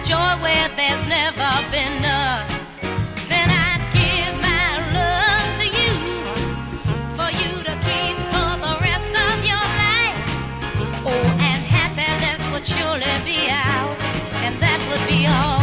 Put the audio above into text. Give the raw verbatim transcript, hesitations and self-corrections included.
joy where there's never been none. Then I'd give my love to you, for you to keep for the rest of your life. Oh, and happiness would surely be ours, and that would be all.